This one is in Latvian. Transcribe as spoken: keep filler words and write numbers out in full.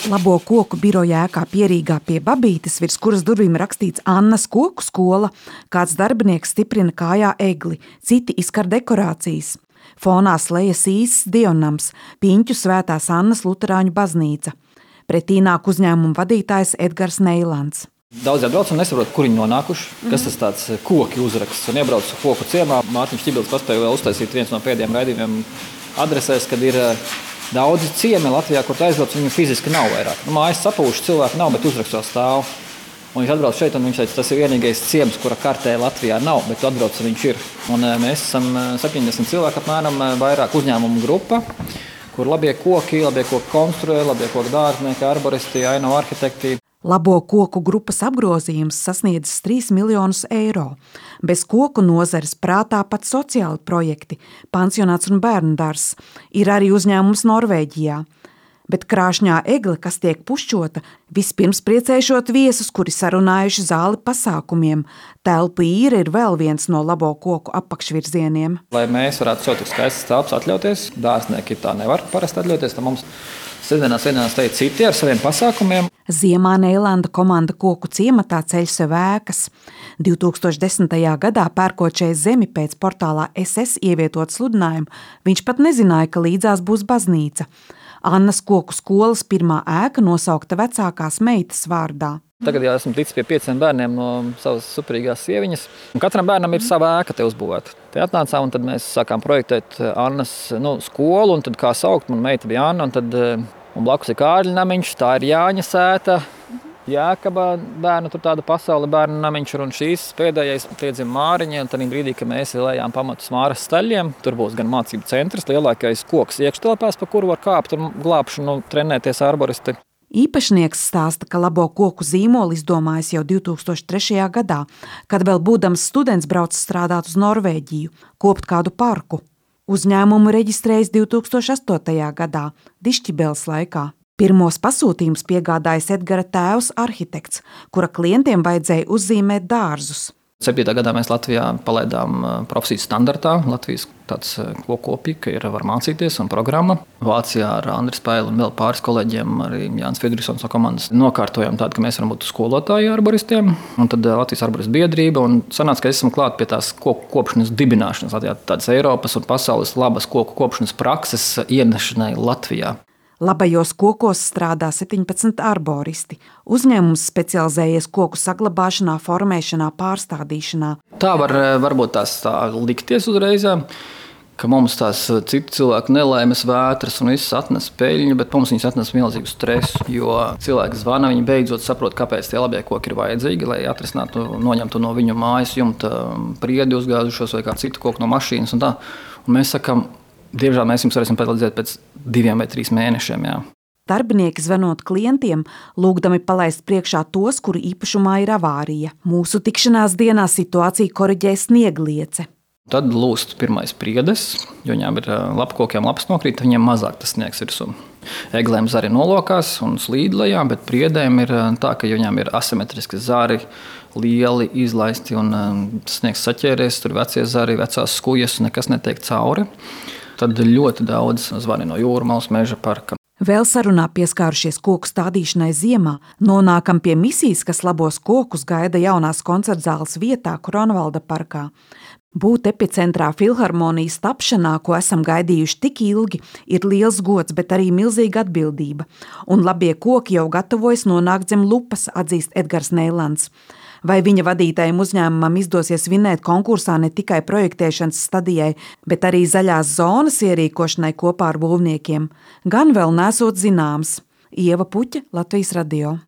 Labo koku biroja ēkā Pierīgā pie Babītes, virs kuras durvīm rakstīts Annas koku skola. Kāds darbinieks stiprina kājā egli, citi izkar dekorācijas. Fonā slejas īsts dievnams, Piņķu Svētās Annas luterāņu baznīca. Pretī nāk uzņēmuma vadītājs Edgars Neilands. Daudz atbrauc un nesaprot, kur viņi nonākuši, kas tas tāds koki uzraksts. Un iebrauc koku ciemā, Mārtiņš Ķibils paspēja vēl uztaisīt viens no pēdējiem raidījumiem adresēs, kad ir daudzi ciemi Latvijā, kur aizbrauc, viņu fiziski nav vairāk. Nu, mājas sapūši, cilvēki nav, bet uzrakstos stāv. Un viņš atbrauc šeit, un viņš teica, tas ir vienīgais ciems, kura kartē Latvijā nav, bet atbrauc, viņš ir. Un mēs esam septiņdesmit cilvēku apmēram, vairāk uzņēmumu grupa, kur labie koki, labie koki konstruē, labie koki dārznieki, arboristi, ainavu arhitekti. Labo koku grupas apgrozījums sasniedzis trīs miljonus eiro. Bez koku nozares prātā pat sociāli projekti, pansionāts un bērnu dārzs, ir arī uzņēmums Norvēģijā. Bet krāšņā egle, kas tiek pušķota, vispirms priecēšot viesus, kuri sarunājuši zāli pasākumiem. Telpu īre ir vēl viens no labo koku apakšvirzieniem. Lai mēs varētu sev tik skaistas telpas atļauties, dārznieki tā nevar parasti atļauties, tad mums sestdienās vienās teica citi ar saviem pasākumiem. Ziemā Neilanda komanda koku ciematā ceļ sev ēkas. divi tūkstoši desmitajā gadā pērkot šeit zemi pēc portālā es es ievietot sludinājumu, viņš pat nezināja, ka līdzās būs baznīca. Annas koku skolas pirmā ēka nosaukta vecākās meitas vārdā. Tagad jau esmu ticis pie pieciem bērniem no savas superīgās sieviņas. Un katram bērnam ir sava ēka te uzbūvēta. Te atnācām un tad mēs sākām projektēt Annas nu, skolu un tad kā saukt, man meita bija Anna un tad un blakus ir Kārļa namiņš, tā ir Jāņa sēta, Jēkaba bērnu, tur tāda pasaule bērnu namiņš un šīs pēdējais piedzima Māriņa. Un tad brīdī, kad mēs lējām pamatus Māras staļiem, tur būs gan mācību centrs, lielākais koks iekštelpās, pa kuru var kāpt un glābšanu trenēties arboristi. Īpašnieks stāsta, ka labo koku zīmolu izdomājis jau divi tūkstoši trešajā gadā, kad vēl būdams students brauc strādāt uz Norvēģiju, kopt kādu parku. Uzņēmumu reģistrējis divi tūkstoši astotajā gadā, Dišķibels laikā. Pirmos pasūtījumus piegādājis Edgara tēvs arhitekts, kura klientiem vajadzēja uzzīmēt dārzus. septītajā gadā mēs Latvijā palaidām profesijas standartā. Latvijas tāds kokopīgi, ka ir var mācīties un programma. Vācijā ar Andri Spēli un vēl pāris kolēģiem, arī Jānis Fedrisons no komandas, nokārtojam tādu, ka mēs varam būt skolotāji arboristiem. Un tad Latvijas arboristu biedrība un sanāca, ka esam klāt pie tās koku kopšanas dibināšanas, Latvijā tādas Eiropas un pasaules labas koku kopšanas prakses ienešanai Latvijā. Labajos kokos strādā septiņpadsmit arboristi. Uzņēmums specializējies koku saglabāšanā, formēšanā, pārstādīšanā. Tā var varbūt tās tā likties uzreiz, ka mums tās citi cilvēki nelaimes vētras un viss atnes peļņu, bet mums viņas atnes milzīgu stresu, jo cilvēki zvana, viņi beidzot saprot, kāpēc tie labie koki ir vajadzīgi, lai atrisinātu, noņemtu no viņu mājas jumta priedi uzgāzušos vai kā citu koku no mašīnas un tā. Un mēs sakam, diemžēl mēs jums varēsim palīdzēt pēc diviem vai trīs mēnešiem. Jā. Darbinieki zvanot klientiem, lūgdami palaist priekšā tos, kuru īpašumā ir avārija. Mūsu tikšanās dienā situāciju koriģē sniegliece. Tad lūst pirmais priedes, jo viņām ir lapkokiem lapas nokrīt, viņiem mazāk tas sniegs virsū. Eglēm zari nolokās un slīd lejā, bet priedēm ir tā, ka viņām ir asimetriski zari, lieli, izlaisti un sniegs saķēries, tur vecie zari, vecās skujas, nekas netiek cauri. Tad ļoti daudz zvani no Jūrmalas meža parka. Vēl sarunā pieskārušies koku stādīšanai ziemā, nonākam pie misijas, kas labos kokus gaida jaunās koncertzāles vietā Kronvalda parkā. Būt epicentrā filharmonijas tapšanā, ko esam gaidījuši tik ilgi, ir liels gods, bet arī milzīga atbildība. Un labie koki jau gatavojas nonākt zem lupas, atzīst Edgars Neilands. Vai viņa vadītajam uzņēmumam izdosies vinēt konkursā ne tikai projektēšanas stadijai, bet arī zaļās zonas ierīkošanai kopā ar būvniekiem, gan vēl nesot zināms. Ieva Puķa, Latvijas radio.